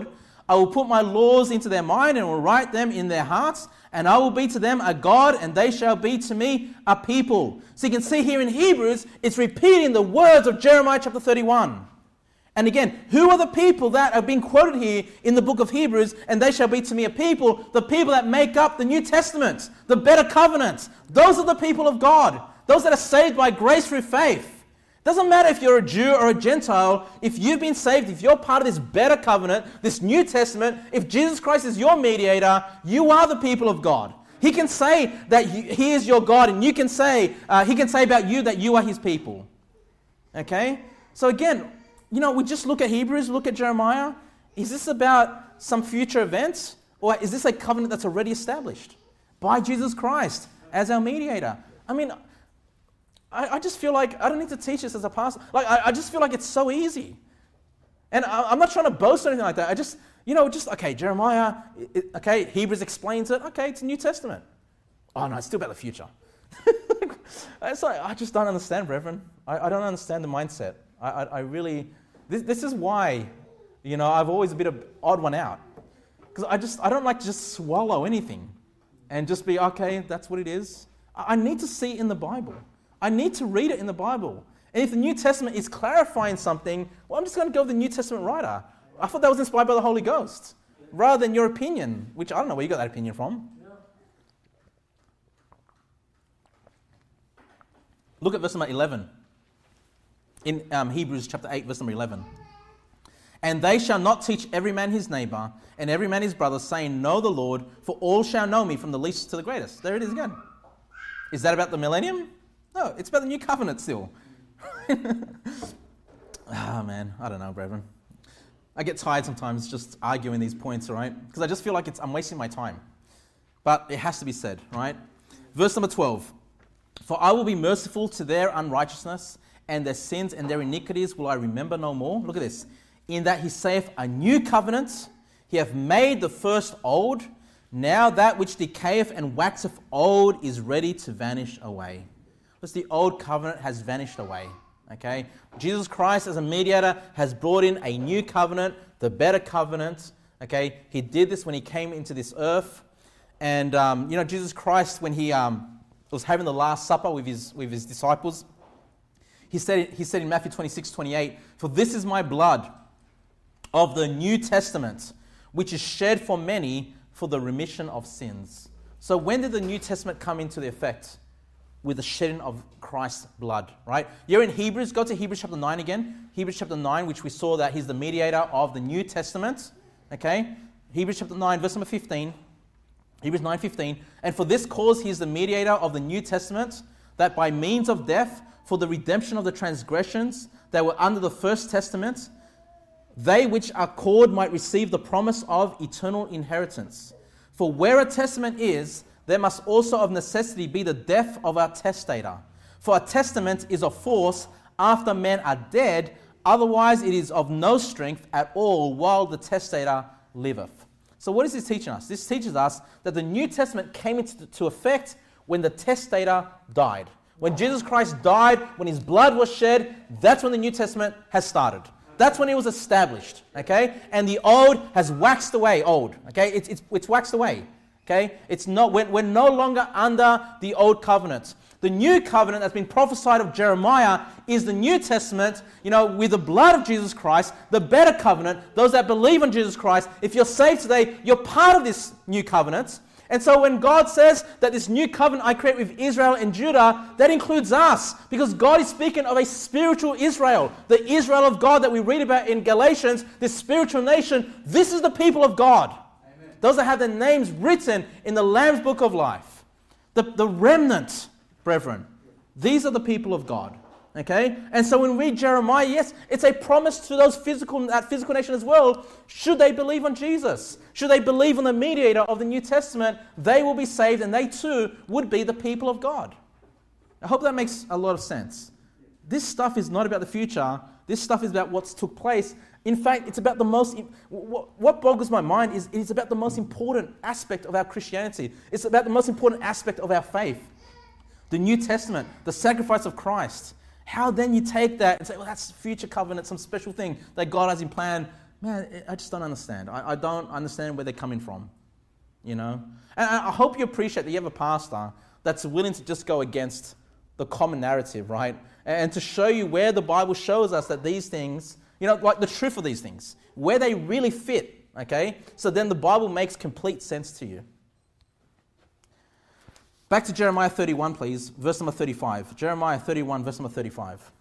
S1: I will put my laws into their mind and will write them in their hearts, and I will be to them a God, and they shall be to me a people. So you can see here in Hebrews, it's repeating the words of Jeremiah chapter 31. And again, who are the people that are being quoted here in the book of Hebrews, and they shall be to me a people? The people that make up the New Testament, the better covenant. Those are the people of God. Those that are saved by grace through faith. Doesn't matter if you're a Jew or a Gentile, if you've been saved, if you're part of this better covenant, this New Testament, if Jesus Christ is your mediator, you are the people of God. He can say that He is your God, and you can say, He can say about you that you are His people. Okay? So again, we just look at Hebrews, look at Jeremiah. Is this about some future events, or is this a covenant that's already established by Jesus Christ as our mediator? I just feel like I don't need to teach this as a pastor. I just feel like it's so easy. And I'm not trying to boast or anything like that. I just, okay, Jeremiah, okay, Hebrews explains it. Okay, it's the New Testament. Oh, no, it's still about the future. It's like, I just don't understand, brethren. I don't understand the mindset. I really, this is why, I've always been an odd one out. Because I don't like to just swallow anything and just be, okay, that's what it is. I need to see it in the Bible. I need to read it in the Bible. And if the New Testament is clarifying something, well, I'm just going to go with the New Testament writer. I thought that was inspired by the Holy Ghost, rather than your opinion, which I don't know where you got that opinion from. Look at verse number 11. In Hebrews chapter 8, verse number 11. And they shall not teach every man his neighbor, and every man his brother, saying, Know the Lord, for all shall know me, from the least to the greatest. There it is again. Is that about the millennium? No, it's about the new covenant still. Man, I don't know, brethren. I get tired sometimes just arguing these points, right? Because I just feel like I'm wasting my time. But it has to be said, right? Verse number 12. For I will be merciful to their unrighteousness, and their sins and their iniquities will I remember no more. Look at this. In that he saith, a new covenant, he hath made the first old. Now that which decayeth and waxeth old is ready to vanish away. Because the old covenant has vanished away. Okay? Jesus Christ as a mediator has brought in a new covenant, the better covenant. Okay? He did this when he came into this earth. And, Jesus Christ, when he was having the Last Supper with his disciples, he said in Matthew 26:28, For this is my blood of the New Testament, which is shed for many for the remission of sins. So when did the New Testament come into the effect? With the shedding of Christ's blood, right? You're in Hebrews. Go to Hebrews chapter 9 again. Hebrews chapter 9, which we saw that he's the mediator of the New Testament. Okay? Hebrews chapter 9, verse number 15. Hebrews 9:15. And for this cause he is the mediator of the New Testament, that by means of death, for the redemption of the transgressions that were under the first testament, they which are called might receive the promise of eternal inheritance. For where a testament is, there must also of necessity be the death of our testator. For a testament is of force after men are dead, otherwise it is of no strength at all while the testator liveth. So what is this teaching us? This teaches us that the New Testament came into effect when the testator died. When Jesus Christ died, when his blood was shed, that's when the New Testament has started. That's when it was established, okay? And the old has waxed away, okay? It's waxed away. Okay? We're no longer under the old covenant. The new covenant that's been prophesied of Jeremiah is the New Testament, with the blood of Jesus Christ, the better covenant, those that believe in Jesus Christ. If you're saved today, you're part of this new covenant. And so when God says that this new covenant I create with Israel and Judah, that includes us. Because God is speaking of a spiritual Israel. The Israel of God that we read about in Galatians, this spiritual nation, this is the people of God. Those that have their names written in the Lamb's Book of Life. The remnant, brethren. These are the people of God. Okay? And so when we read Jeremiah, yes, it's a promise to that physical nation as well. Should they believe on Jesus? Should they believe on the mediator of the New Testament? They will be saved and they too would be the people of God. I hope that makes a lot of sense. This stuff is not about the future. This stuff is about what's took place. In fact, it's about the most, what boggles my mind is it's about the most important aspect of our Christianity. It's about the most important aspect of our faith. The New Testament, the sacrifice of Christ. How then you take that and say, well, that's future covenant, some special thing that God has in plan. man, I just don't understand. I don't understand where they're coming from, you know. And I hope you appreciate that you have a pastor that's willing to just go against the common narrative, right? And to show you where the Bible shows us that these things, you know, like the truth of these things, where they really fit, okay? So then the Bible makes complete sense to you. Back to Jeremiah 31, please, verse number 35. Jeremiah 31, verse number 35.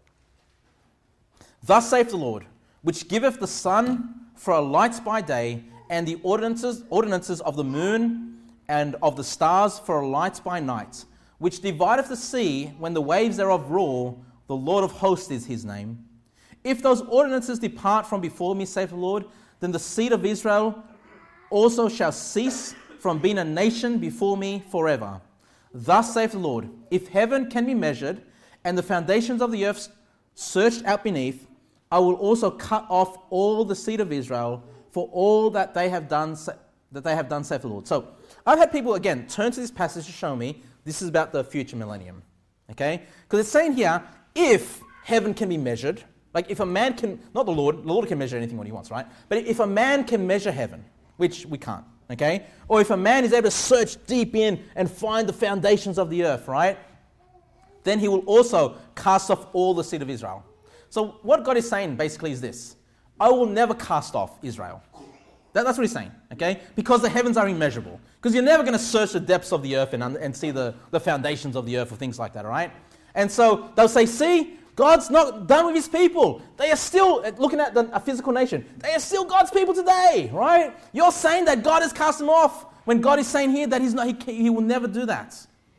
S1: Thus saith the Lord, which giveth the sun for a light by day, and the ordinances of the moon and of the stars for a light by night, which divideth the sea when the waves thereof roar, the Lord of hosts is his name. If those ordinances depart from before me, saith the Lord, then the seed of Israel also shall cease from being a nation before me forever. Thus saith the Lord, if heaven can be measured, and the foundations of the earth searched out beneath, I will also cut off all the seed of Israel for all that they have done, saith the Lord. So I've had people, again, turn to this passage to show me this is about the future millennium. Okay? Because it's saying here, if heaven can be measured, like if a man can, not the Lord can measure anything what he wants, right? But if a man can measure heaven, which we can't, okay? Or if a man is able to search deep in and find the foundations of the earth, right? Then he will also cast off all the seed of Israel. So what God is saying basically is this: I will never cast off Israel. That's what he's saying, okay? Because the heavens are immeasurable. Because you're never going to search the depths of the earth and see the foundations of the earth or things like that, all right? And so they'll say, see, God's not done with his people. They are still, looking at a physical nation, they are still God's people today, right? You're saying that God has cast them off when God is saying here that he will never do that,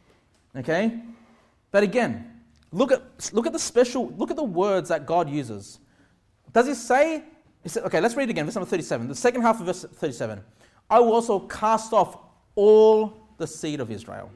S1: okay? But again, look at the words that God uses. Does he say, okay, let's read it again, verse number 37. The second half of verse 37. I will also cast off all the seed of Israel.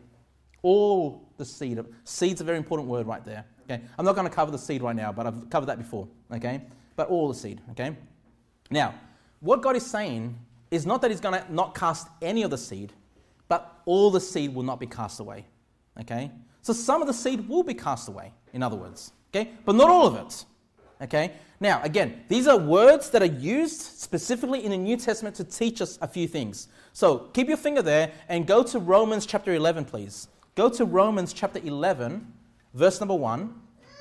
S1: All the seed. Seed's a very important word right there. Okay, I'm not going to cover the seed right now, but I've covered that before. Okay, but all the seed. Okay. Now, what God is saying is not that he's going to not cast any of the seed, but all the seed will not be cast away. Okay, so some of the seed will be cast away, in other words. Okay, but not all of it. Okay, now again, these are words that are used specifically in the New Testament to teach us a few things. So keep your finger there and go to Romans chapter 11, please. Go to Romans chapter 11, verse number 1.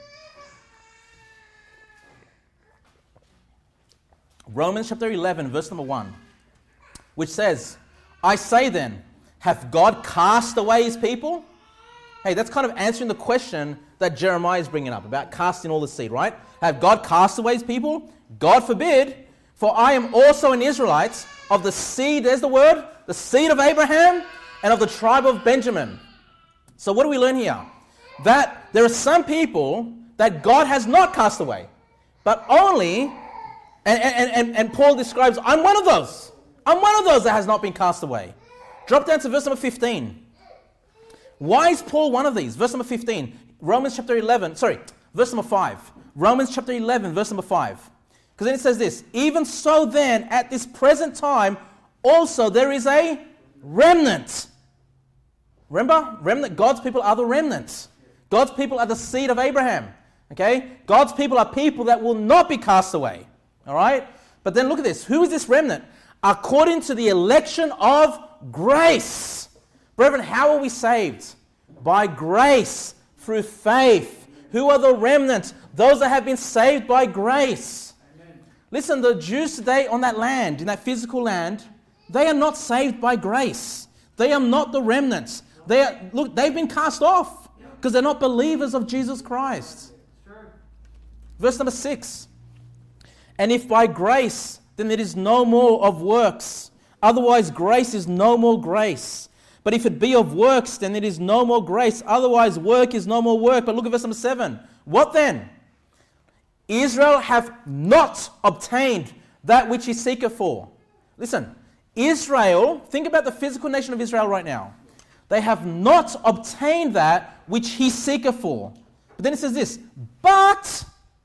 S1: Romans chapter 11, verse number 1, which says, I say then, hath God cast away his people? Hey, that's kind of answering the question that Jeremiah is bringing up about casting all the seed, right? Have God cast away his people? God forbid, for I am also an Israelite of the seed, there's the word, the seed of Abraham and of the tribe of Benjamin. So what do we learn here? That there are some people that God has not cast away, but only, and Paul describes, I'm one of those. I'm one of those that has not been cast away. Drop down to verse number 15. Why is Paul one of these? Verse number 15. Verse number 5. Romans chapter 11, verse number 5. Because then it says this, even so then, at this present time, also there is a remnant. Remember? Remnant. God's people are the remnant. God's people are the seed of Abraham. Okay? God's people are people that will not be cast away. All right? But then look at this. Who is this remnant? According to the election of grace. Brethren, how are we saved? By grace, through faith. Who are the remnant? Those that have been saved by grace. Amen. Listen, the Jews today on that land, in that physical land, they are not saved by grace. They are not the remnants. They've been cast off because they're not believers of Jesus Christ. Verse number 6. And if by grace, then it is no more of works. Otherwise, grace is no more grace. But if it be of works, then it is no more grace. Otherwise, work is no more work. But look at verse number 7. What then? Israel hath not obtained that which he seeketh for. Listen, Israel, think about the physical nation of Israel right now. They have not obtained that which he seeketh for. But then it says this, but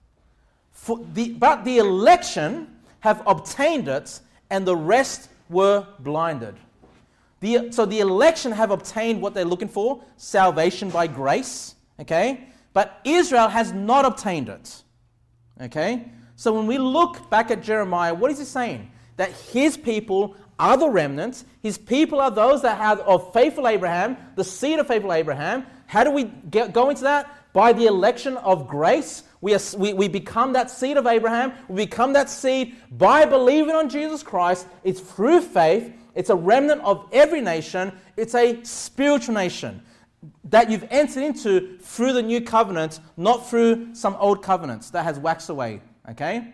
S1: the election have obtained it, and the rest were blinded. So the election have obtained what they're looking for, salvation by grace, okay? But Israel has not obtained it, okay? So when we look back at Jeremiah, what is he saying? That his people are the remnants. His people are those that have of faithful Abraham, the seed of faithful Abraham. How do we go into that? By the election of grace. We become that seed of Abraham. We become that seed by believing on Jesus Christ. It's through faith. It's a remnant of every nation. It's a spiritual nation that you've entered into through the new covenant, not through some old covenants that has waxed away. Okay?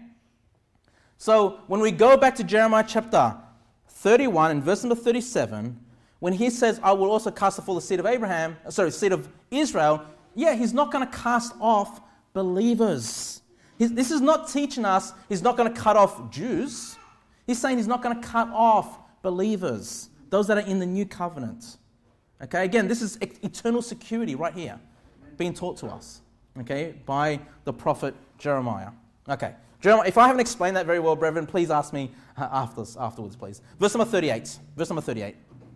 S1: So when we go back to Jeremiah chapter 31 and verse number 37, when he says, I will also cast off all the seed of Israel, he's not going to cast off believers. This is not teaching us he's not going to cut off Jews. He's saying he's not going to cut off believers, those that are in the new covenant. Okay, again, this is eternal security right here being taught to us, okay, by the prophet Jeremiah. Okay, Jeremiah, if I haven't explained that very well, brethren, please ask me afterwards, please. Verse number 38.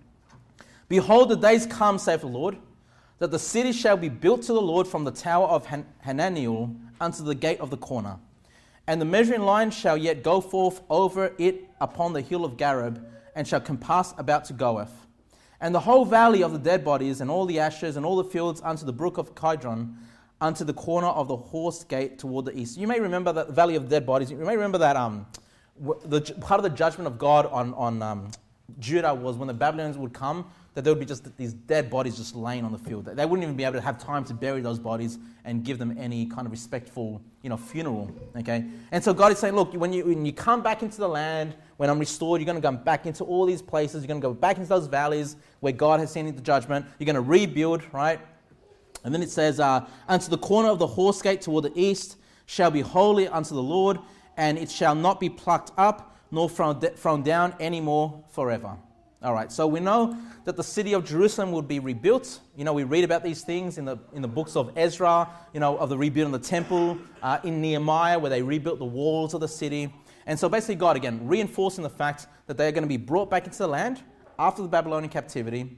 S1: Behold, the days come, saith the Lord, that the city shall be built to the Lord from the tower of Hananiel unto the gate of the corner. And the measuring line shall yet go forth over it upon the hill of Gareb, and shall compass about to Goeth. And the whole valley of the dead bodies, and all the ashes, and all the fields unto the brook of Kidron, unto the corner of the horse gate toward the east. You may remember that valley of the dead bodies. You may remember that part of the judgment of God on Judah was when the Babylonians would come, that there would be just these dead bodies just laying on the field. They wouldn't even be able to have time to bury those bodies and give them any kind of respectful, funeral. Okay, and so God is saying, look, when you come back into the land, when I'm restored, you're going to come back into all these places. You're going to go back into those valleys where God has sent into judgment. You're going to rebuild, right? And then it says, unto the corner of the horse gate toward the east shall be holy unto the Lord, and it shall not be plucked up, nor thrown down any more forever. All right, so we know that the city of Jerusalem would be rebuilt. We read about these things in the books of Ezra, of the rebuilding of the temple, in Nehemiah, where they rebuilt the walls of the city. And so basically God, again, reinforcing the fact that they are going to be brought back into the land after the Babylonian captivity.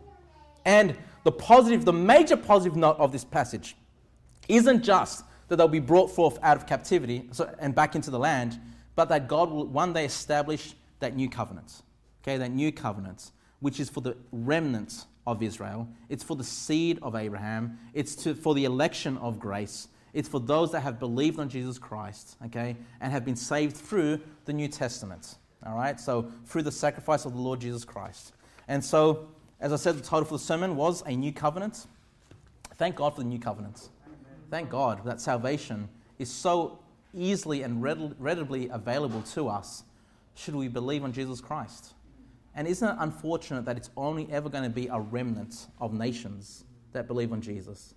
S1: And the major positive note of this passage isn't just that they'll be brought forth out of captivity and back into the land, but that God will one day establish that new covenant. Okay, that new covenant, which is for the remnant of Israel. It's for the seed of Abraham. It's for the election of grace. It's for those that have believed on Jesus Christ, okay, and have been saved through the New Testament. All right, so through the sacrifice of the Lord Jesus Christ. And so, as I said, the title for the sermon was A New Covenant. Thank God for the new covenant. Thank God that salvation is so easily and readily available to us should we believe on Jesus Christ. And isn't it unfortunate that it's only ever going to be a remnant of nations that believe on Jesus?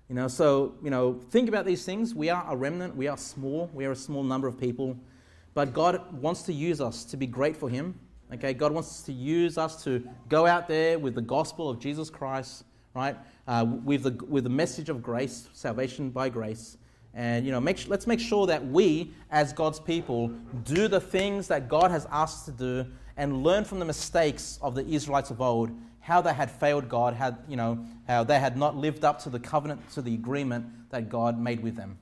S1: Think about these things. We are a remnant. We are small. We are a small number of people. But God wants to use us to be great for Him. Okay, God wants to use us to go out there with the gospel of Jesus Christ, right? With the message of grace, salvation by grace. And, let's make sure that we, as God's people, do the things that God has asked us to do and learn from the mistakes of the Israelites of old, how they had failed God, how they had not lived up to the covenant, to the agreement that God made with them.